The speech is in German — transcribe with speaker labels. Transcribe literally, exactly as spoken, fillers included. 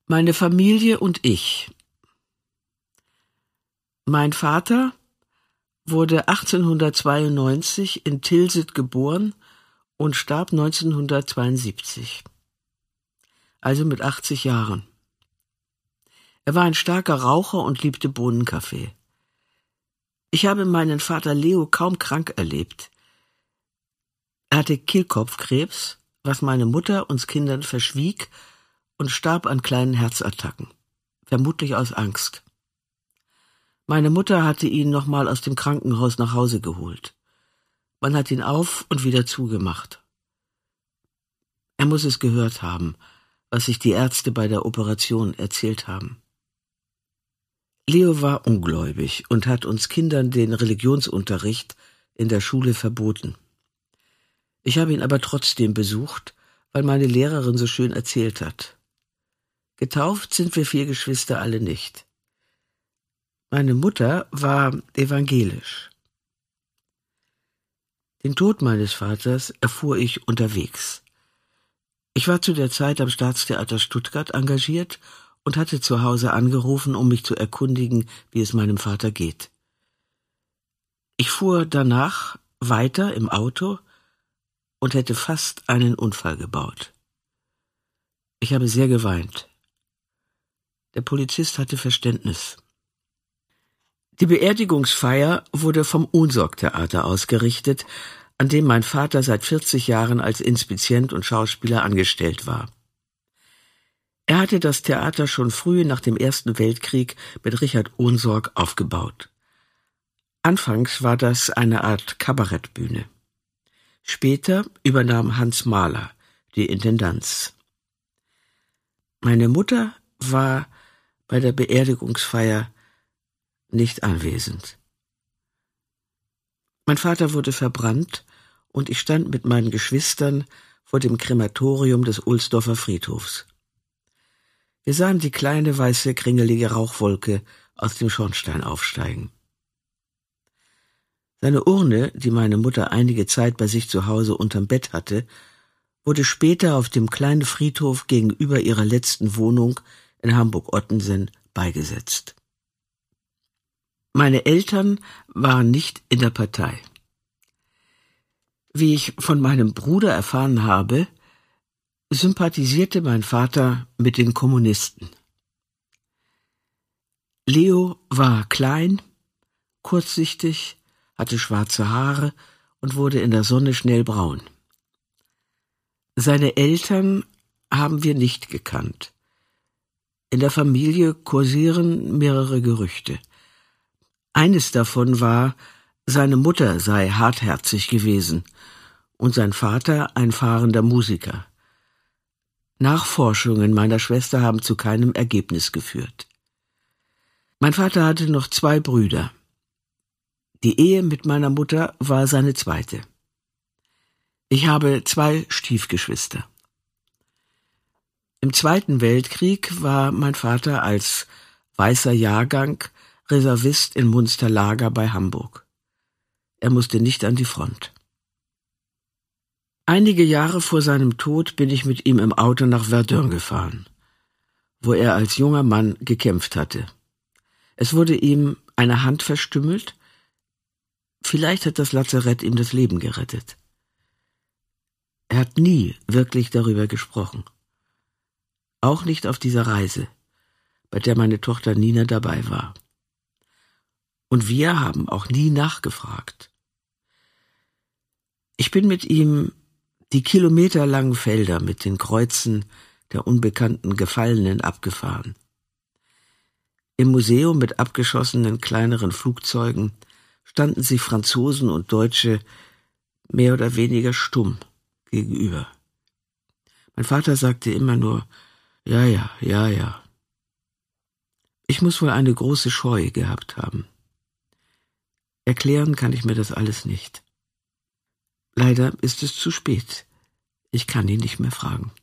Speaker 1: Meine Familie und ich. Mein Vater wurde achtzehnhundertzweiundneunzig in Tilsit geboren und starb neunzehnhundertzweiundsiebzig, also mit achtzig Jahren. Er war ein starker Raucher und liebte Bohnenkaffee. Ich habe meinen Vater Leo kaum krank erlebt. Er hatte Kehlkopfkrebs, was meine Mutter uns Kindern verschwieg, und starb an kleinen Herzattacken, vermutlich aus Angst. Meine Mutter hatte ihn nochmal aus dem Krankenhaus nach Hause geholt. Man hat ihn auf und wieder zugemacht. Er muss es gehört haben, was sich die Ärzte bei der Operation erzählt haben. Leo war ungläubig und hat uns Kindern den Religionsunterricht in der Schule verboten. Ich habe ihn aber trotzdem besucht, weil meine Lehrerin so schön erzählt hat. Getauft sind wir vier Geschwister alle nicht. Meine Mutter war evangelisch. Den Tod meines Vaters erfuhr ich unterwegs. Ich war zu der Zeit am Staatstheater Stuttgart engagiert und hatte zu Hause angerufen, um mich zu erkundigen, wie es meinem Vater geht. Ich fuhr danach weiter im Auto und hätte fast einen Unfall gebaut. Ich habe sehr geweint. Der Polizist hatte Verständnis. Die Beerdigungsfeier wurde vom Ohnsorg-Theater ausgerichtet, an dem mein Vater seit vierzig Jahren als Inspizient und Schauspieler angestellt war. Er hatte das Theater schon früh nach dem Ersten Weltkrieg mit Richard Ohnsorg aufgebaut. Anfangs war das eine Art Kabarettbühne. Später übernahm Hans Mahler die Intendanz. Meine Mutter war bei der Beerdigungsfeier nicht anwesend. Mein Vater wurde verbrannt und ich stand mit meinen Geschwistern vor dem Krematorium des Ohlsdorfer Friedhofs. Wir sahen die kleine, weiße, kringelige Rauchwolke aus dem Schornstein aufsteigen. Seine Urne, die meine Mutter einige Zeit bei sich zu Hause unterm Bett hatte, wurde später auf dem kleinen Friedhof gegenüber ihrer letzten Wohnung in Hamburg-Ottensen beigesetzt. Meine Eltern waren nicht in der Partei. Wie ich von meinem Bruder erfahren habe, sympathisierte mein Vater mit den Kommunisten. Leo war klein, kurzsichtig, hatte schwarze Haare und wurde in der Sonne schnell braun. Seine Eltern haben wir nicht gekannt. In der Familie kursieren mehrere Gerüchte. Eines davon war, seine Mutter sei hartherzig gewesen und sein Vater ein fahrender Musiker. Nachforschungen meiner Schwester haben zu keinem Ergebnis geführt. Mein Vater hatte noch zwei Brüder. Die Ehe mit meiner Mutter war seine zweite. Ich habe zwei Stiefgeschwister. Im Zweiten Weltkrieg war mein Vater als weißer Jahrgang Reservist in Munsterlager bei Hamburg. Er musste nicht an die Front. Einige Jahre vor seinem Tod bin ich mit ihm im Auto nach Verdun gefahren, wo er als junger Mann gekämpft hatte. Es wurde ihm eine Hand verstümmelt. Vielleicht hat das Lazarett ihm das Leben gerettet. Er hat nie wirklich darüber gesprochen. Auch nicht auf dieser Reise, bei der meine Tochter Nina dabei war. Und wir haben auch nie nachgefragt. Ich bin mit ihm die kilometerlangen Felder mit den Kreuzen der unbekannten Gefallenen abgefahren. Im Museum mit abgeschossenen kleineren Flugzeugen standen sich Franzosen und Deutsche mehr oder weniger stumm gegenüber. Mein Vater sagte immer nur, ja, ja, ja, ja. Ich muss wohl eine große Scheu gehabt haben. Erklären kann ich mir das alles nicht. Leider ist es zu spät. Ich kann ihn nicht mehr fragen.